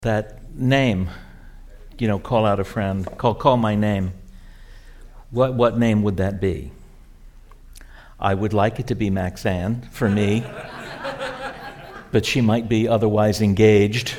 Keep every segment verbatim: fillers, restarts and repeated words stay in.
That name, you know, call out a friend, call call my name. What what name would that be? I would like it to be Maxanne for me, but she might be otherwise engaged.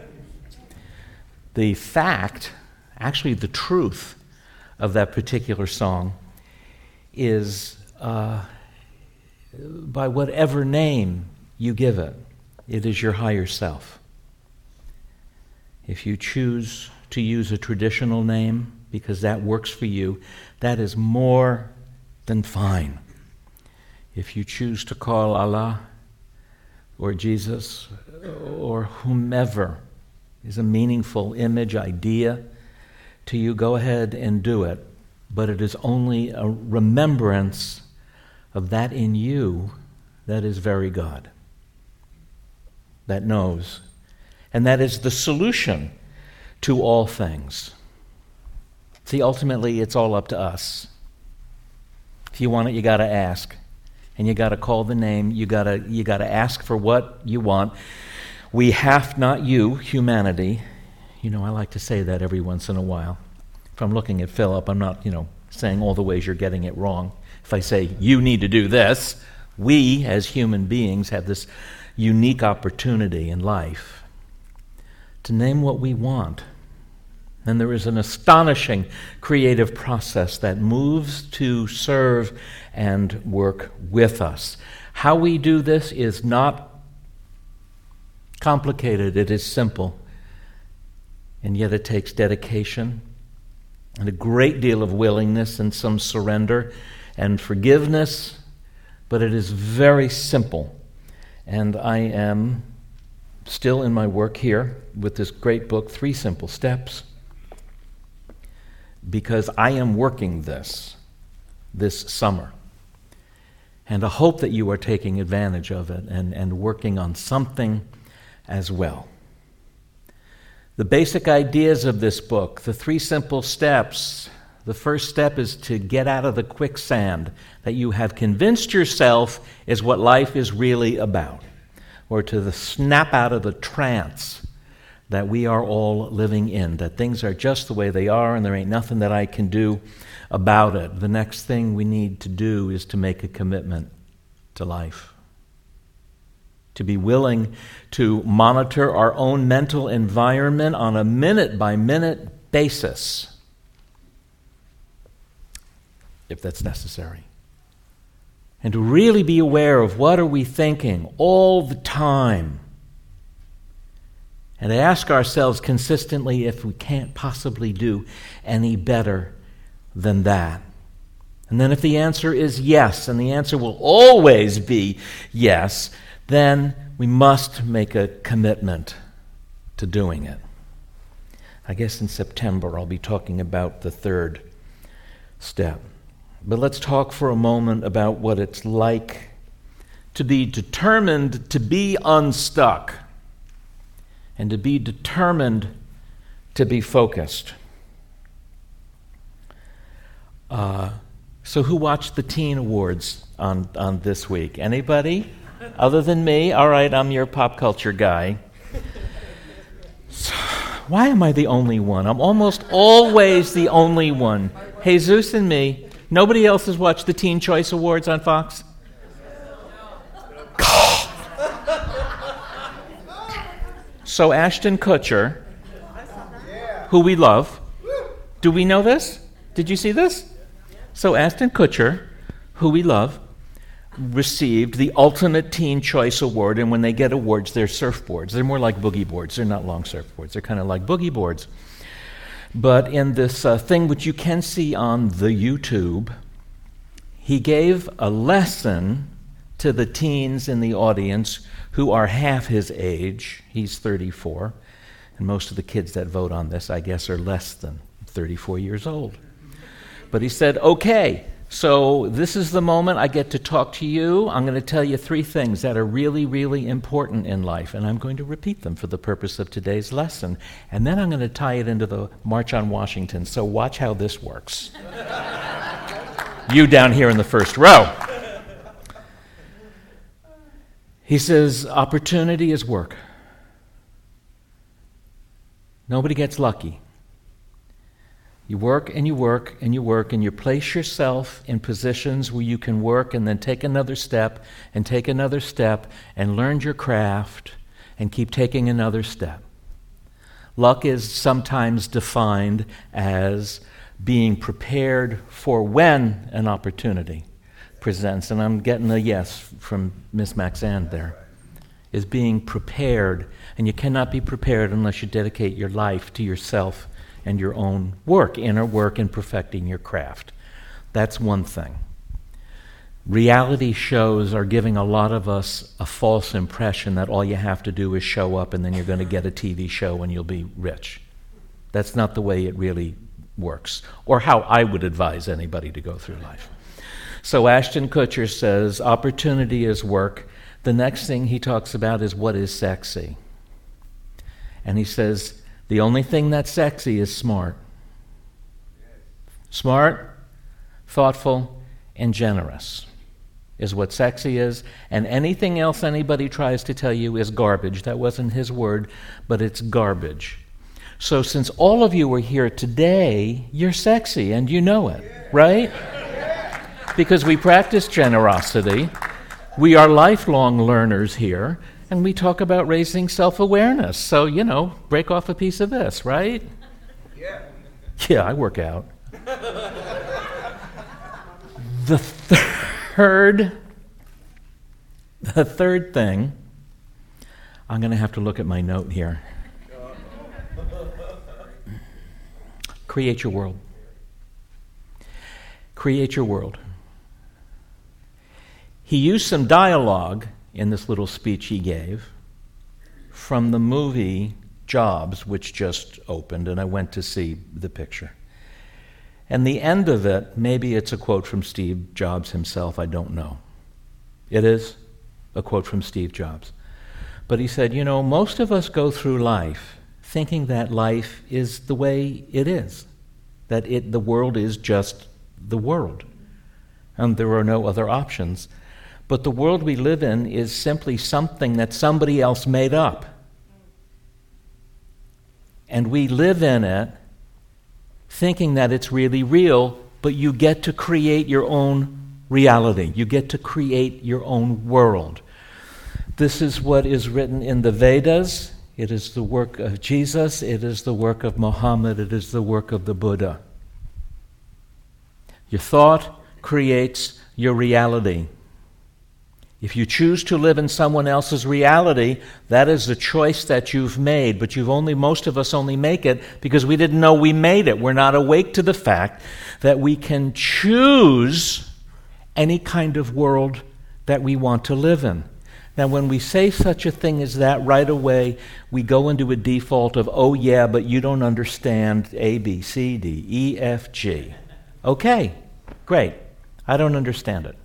The fact, actually the truth of that particular song is uh, by whatever name you give it, it is your higher self. If you choose to use a traditional name because that works for you, that is more than fine. If you choose to call Allah or Jesus or whomever is a meaningful image, idea to you, go ahead and do it. But it is only a remembrance of that in you that is very God, that knows. And that is the solution to all things. See, ultimately, it's all up to us. If you want it, you got to ask. And you got to call the name. You got to you got to ask for what you want. We have, not you, humanity. You know, I like to say that every once in a while. If I'm looking at Philip, I'm not, you know, saying all the ways you're getting it wrong. If I say, you need to do this, we, as human beings, have this unique opportunity in life to name what we want. And there is an astonishing creative process that moves to serve and work with us. How we do this is not complicated, it is simple. And yet it takes dedication and a great deal of willingness and some surrender and forgiveness, but it is very simple. And I am still in my work here with this great book, Three Simple Steps, because I am working this this summer. And I hope that you are taking advantage of it and, and working on something as well. The basic ideas of this book, the three simple steps. The first step is to get out of the quicksand that you have convinced yourself is what life is really about, or to the snap out of the trance that we are all living in, that things are just the way they are and there ain't nothing that I can do about it. The next thing we need to do is to make a commitment to life, to be willing to monitor our own mental environment on a minute-by-minute basis, if that's necessary. And to really be aware of what are we thinking all the time. And to ask ourselves consistently if we can't possibly do any better than that. And then if the answer is yes, and the answer will always be yes, then we must make a commitment to doing it. I guess in September I'll be talking about the third step. But let's talk for a moment about what it's like to be determined to be unstuck and to be determined to be focused. Uh, so who watched the Teen Awards on, on this week? Anybody? Other than me? All right, I'm your pop culture guy. So, why am I the only one? I'm almost always the only one. Jesus and me. Nobody else has watched the Teen Choice Awards on Fox? So Ashton Kutcher, who we love, do we know this? Did you see this? So Ashton Kutcher, who we love, received the Ultimate Teen Choice Award, and when they get awards, they're surfboards. They're more like boogie boards. They're not long surfboards. They're kind of like boogie boards. But in this uh, thing which you can see on the YouTube, he gave a lesson to the teens in the audience who are half his age. He's thirty-four, and most of the kids that vote on this, I guess, are less than thirty-four years old. But he said, okay, so this is the moment I get to talk to you. I'm going to tell you three things that are really, really important in life, and I'm going to repeat them for the purpose of today's lesson. And then I'm going to tie it into the March on Washington, so watch how this works. You down here in the first row. He says, opportunity is work. Nobody gets lucky. You work and you work and you work and you place yourself in positions where you can work and then take another step and take another step and learn your craft and keep taking another step. Luck is sometimes defined as being prepared for when an opportunity presents. And I'm getting a yes from Miss Maxand there. Is being prepared. And you cannot be prepared unless you dedicate your life to yourself and your own work, inner work in perfecting your craft. That's one thing. Reality shows are giving a lot of us a false impression that all you have to do is show up and then you're going to get a T V show and you'll be rich. That's not the way it really works, or how I would advise anybody to go through life. So Ashton Kutcher says opportunity is work. The next thing he talks about is what is sexy. And he says the only thing that's sexy is smart. Smart, thoughtful, and generous is what sexy is, and anything else anybody tries to tell you is garbage. That wasn't his word, but it's garbage. So since all of you are here today, you're sexy, and you know it, right? Because we practice generosity. We are lifelong learners here, and we talk about raising self-awareness. So, you know, break off a piece of this, right? Yeah. Yeah, I work out. The third, the third thing, I'm going to have to look at my note here. Create your world. Create your world. He used some dialogue in this little speech he gave from the movie Jobs, which just opened, and I went to see the picture. And the end of it, maybe it's a quote from Steve Jobs himself, I don't know. It is a quote from Steve Jobs. But he said, you know, most of us go through life thinking that life is the way it is, that it the world is just the world, and there are no other options. But the world we live in is simply something that somebody else made up. And we live in it thinking that it's really real, but you get to create your own reality. You get to create your own world. This is what is written in the Vedas. It is the work of Jesus. It is the work of Muhammad. It is the work of the Buddha. Your thought creates your reality. If you choose to live in someone else's reality, that is a choice that you've made, but you've only, most of us only make it because we didn't know we made it. We're not awake to the fact that we can choose any kind of world that we want to live in. Now, when we say such a thing as that, right away, we go into a default of, oh yeah, but you don't understand A, B, C, D, E, F, G. Okay, great. I don't understand it.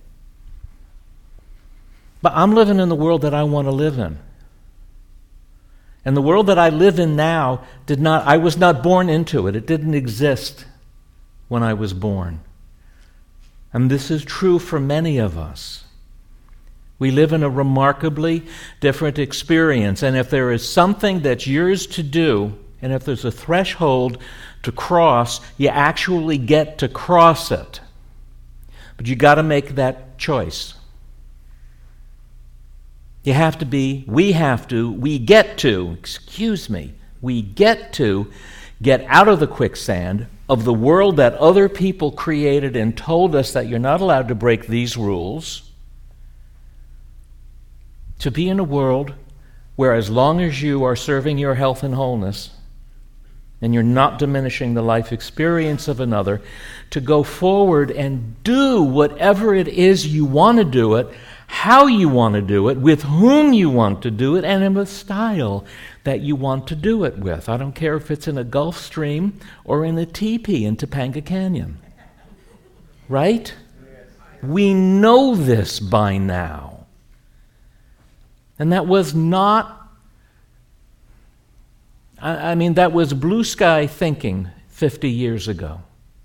But I'm living in the world that I want to live in. And the world that I live in now did not, I was not born into it. It didn't exist when I was born. And this is true for many of us. We live in a remarkably different experience. And if there is something that's yours to do, and if there's a threshold to cross, you actually get to cross it. But you got to make that choice. You have to be, we have to, we get to, excuse me, we get to get out of the quicksand of the world that other people created and told us that you're not allowed to break these rules, to be in a world where as long as you are serving your health and wholeness and you're not diminishing the life experience of another, to go forward and do whatever it is you want to do it, how you want to do it, with whom you want to do it, and in the style that you want to do it with. I don't care if it's in a Gulf Stream or in a teepee in Topanga Canyon. Right? We know this by now. And that was not, I, I mean, that was blue sky thinking fifty years ago.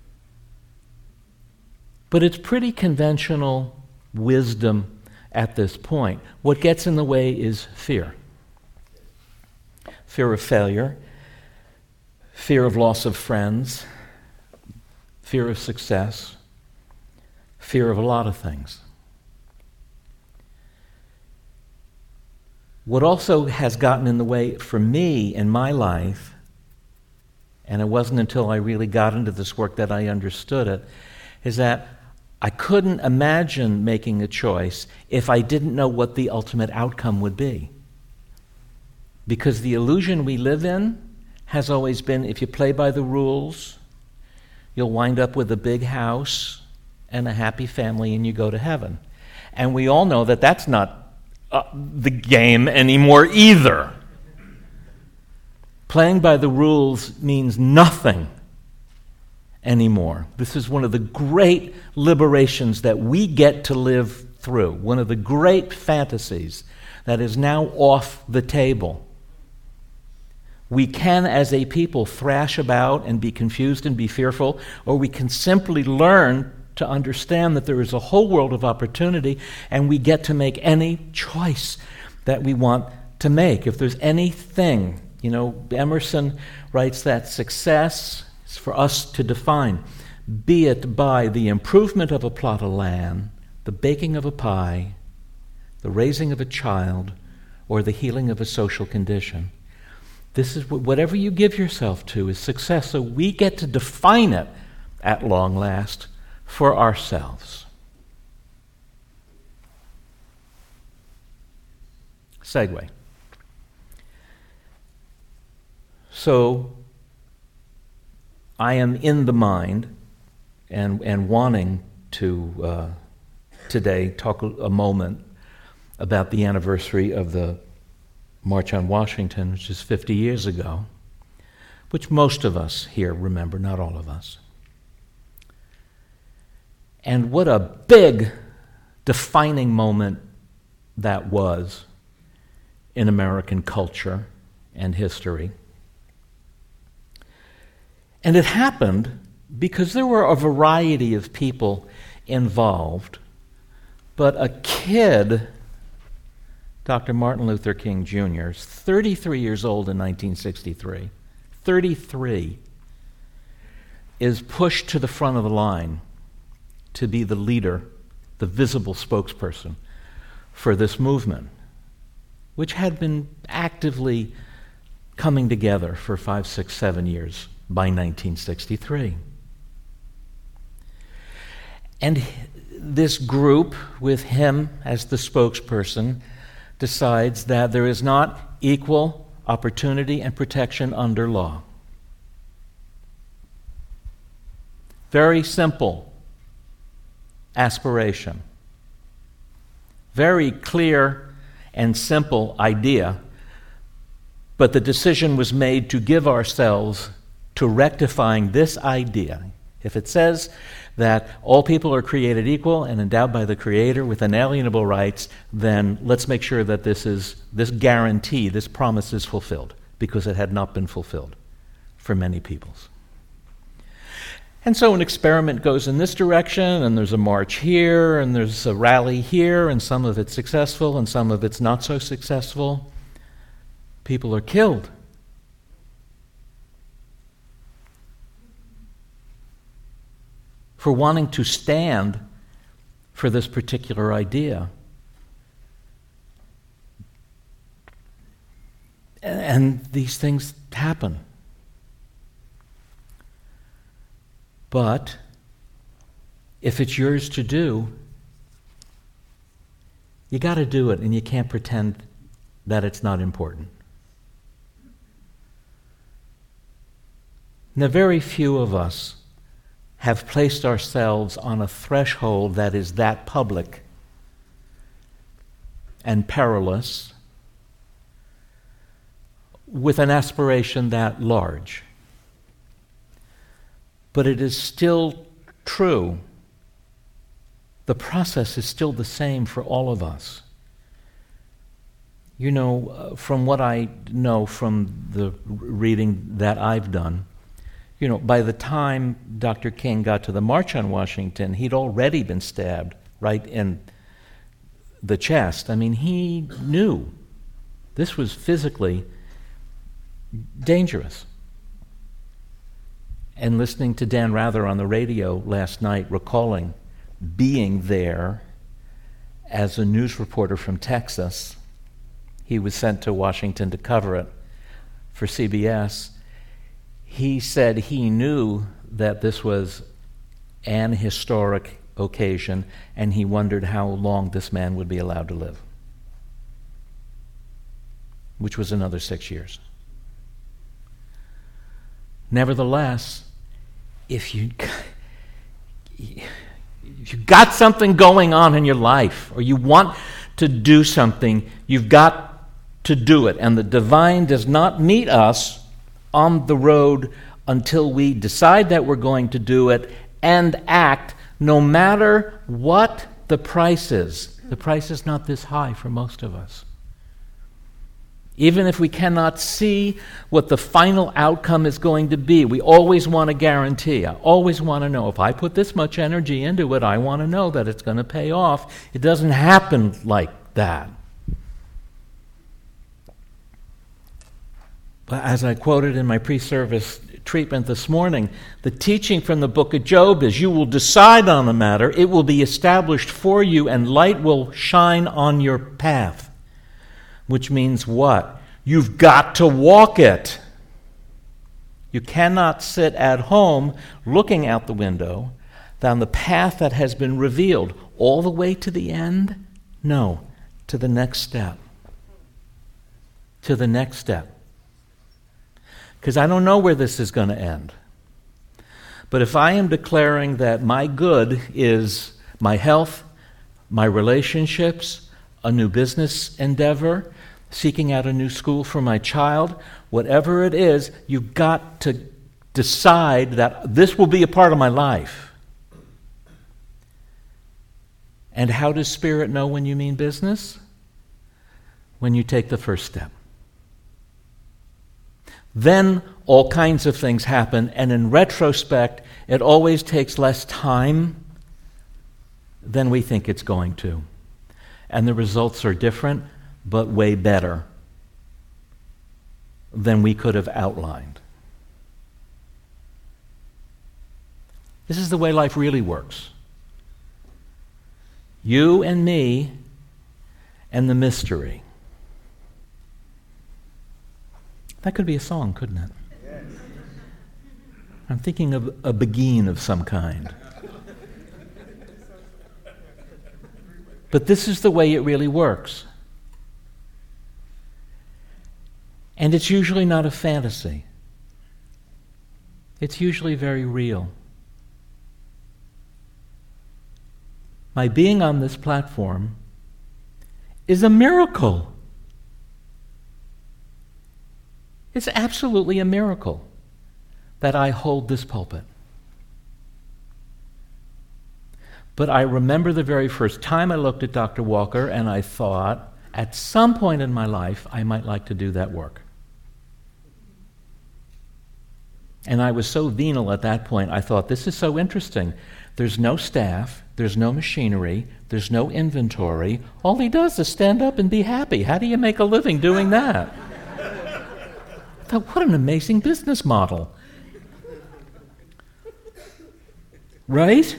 But it's pretty conventional wisdom at this point. What gets in the way is fear. Fear of failure, fear of loss of friends, fear of success, fear of a lot of things. What also has gotten in the way for me in my life, and it wasn't until I really got into this work that I understood it, is that I couldn't imagine making a choice if I didn't know what the ultimate outcome would be. Because the illusion we live in has always been, if you play by the rules, you'll wind up with a big house and a happy family and you go to heaven. And we all know that that's not uh, the game anymore either. Playing by the rules means nothing anymore. This is one of the great liberations that we get to live through, one of the great fantasies that is now off the table. We can, as a people, thrash about and be confused and be fearful, or we can simply learn to understand that there is a whole world of opportunity, and we get to make any choice that we want to make. If there's anything, you know, Emerson writes that success is for us to define, be it by the improvement of a plot of land, the baking of a pie, the raising of a child, or the healing of a social condition. This is whatever you give yourself to is success. So we get to define it at long last for ourselves. Segue. So I am in the mind and, and wanting to uh, today talk a, a moment about the anniversary of the March on Washington, which is fifty years ago, which most of us here remember, not all of us. And what a big defining moment that was in American culture and history. And it happened because there were a variety of people involved, but a kid, Doctor Martin Luther King Junior, is thirty-three years old in nineteen sixty-three. thirty-three is pushed to the front of the line to be the leader, the visible spokesperson for this movement, which had been actively coming together for five, six, seven years by nineteen sixty-three. And this group, with him as the spokesperson, decides that there is not equal opportunity and protection under law. Very simple aspiration. Very clear and simple idea, but the decision was made to give ourselves to rectifying this idea. If it says that all people are created equal and endowed by the Creator with inalienable rights, then let's make sure that this is this guarantee, this promise is fulfilled, because it had not been fulfilled for many peoples. And so an experiment goes in this direction, and there's a march here, and there's a rally here, and some of it's successful, and some of it's not so successful. People are killed. For wanting to stand for this particular idea. And these things happen. But if it's yours to do, you got to do it, and you can't pretend that it's not important. Now, very few of us have placed ourselves on a threshold that is that public and perilous with an aspiration that large. But it is still true. The process is still the same for all of us. You know, uh, from what I know from the reading that I've done, you know, by the time Doctor King got to the March on Washington, he'd already been stabbed right in the chest. I mean, he knew this was physically dangerous. and listening to Dan Rather on the radio last night, recalling being there as a news reporter from Texas. He was sent to Washington to cover it for C B S. He said he knew that this was an historic occasion, and he wondered how long this man would be allowed to live, which was another six years. Nevertheless, if you if you got something going on in your life, or you want to do something, you've got to do it. And the divine does not meet us on the road until we decide that we're going to do it and act, no matter what the price is. The price is not this high for most of us. Even if we cannot see what the final outcome is going to be, we always want a guarantee. I always want to know, if I put this much energy into it, I want to know that it's going to pay off. It doesn't happen like that. But as I quoted in my pre-service treatment this morning, the teaching from the book of Job is, you will decide on a matter, it will be established for you, and light will shine on your path. Which means what? You've got to walk it. You cannot sit at home looking out the window down the path that has been revealed all the way to the end. No, to the next step. To the next step. Because I don't know where this is going to end. But if I am declaring that my good is my health, my relationships, a new business endeavor, seeking out a new school for my child, whatever it is, you've got to decide that this will be a part of my life. And how does Spirit know when you mean business? When you take the first step. Then all kinds of things happen, and in retrospect, it always takes less time than we think it's going to. And the results are different, but way better than we could have outlined. This is the way life really works. You and me and the mystery. That could be a song, couldn't it? Yes. I'm thinking of a Beguine of some kind. But this is the way it really works. And it's usually not a fantasy. It's usually very real. My being on this platform is a miracle. It's absolutely a miracle that I hold this pulpit. But I remember the very first time I looked at Doctor Walker and I thought, at some point in my life, I might like to do that work. And I was so venal at that point, I thought, this is so interesting. There's no staff, there's no machinery, there's no inventory. All he does is stand up and be happy. How do you make a living doing that? I thought, what an amazing business model. Right?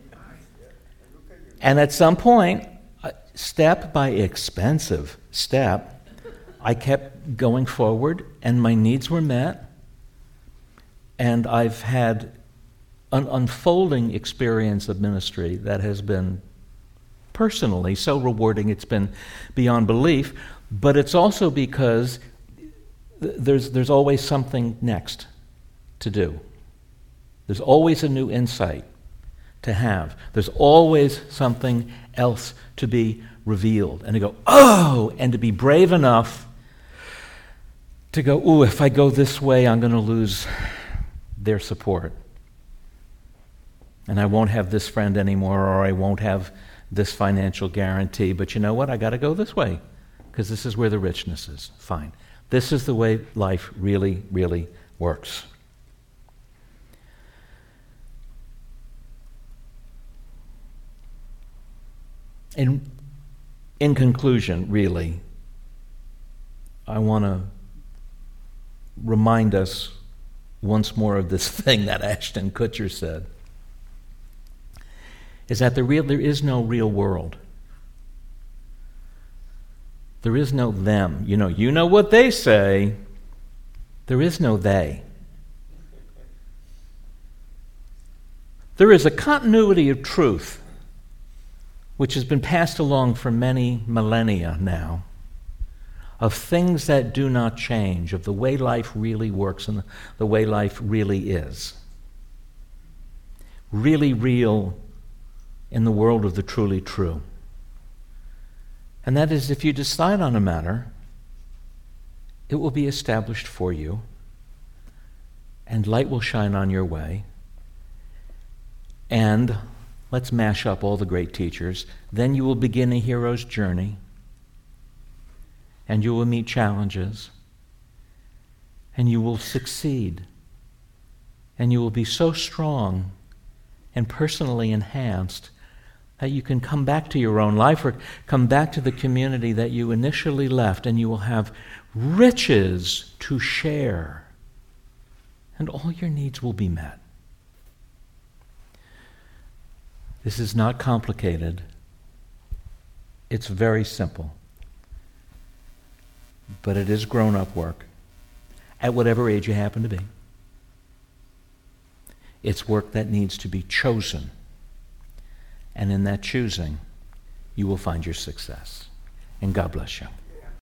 And at some point, step by expensive step, I kept going forward, and my needs were met. And I've had an unfolding experience of ministry that has been personally so rewarding, it's been beyond belief. But it's also because th- there's there's always something next to do. There's always a new insight to have. There's always something else to be revealed. And to go, oh, and to be brave enough to go, ooh, if I go this way, I'm going to lose their support. And I won't have this friend anymore, or I won't have this financial guarantee. But you know what? I got to go this way, because this is where the richness is. Fine. This is the way life really, really works. In, in conclusion, really, I want to remind us once more of this thing that Ashton Kutcher said, is that the real, there is no real world. There is no them. You know, you know what they say. There is no they. There is a continuity of truth which has been passed along for many millennia now, of things that do not change, of the way life really works and the way life really is. Really real in the world of the truly true. And that is, if you decide on a matter, it will be established for you, and light will shine on your way. And let's mash up all the great teachers. Then you will begin a hero's journey, and you will meet challenges, and you will succeed, and you will be so strong and personally enhanced that you can come back to your own life or come back to the community that you initially left, and you will have riches to share, and all your needs will be met. This is not complicated. It's very simple. But it is grown-up work, at whatever age you happen to be. It's work that needs to be chosen. And in that choosing, you will find your success. And God bless you.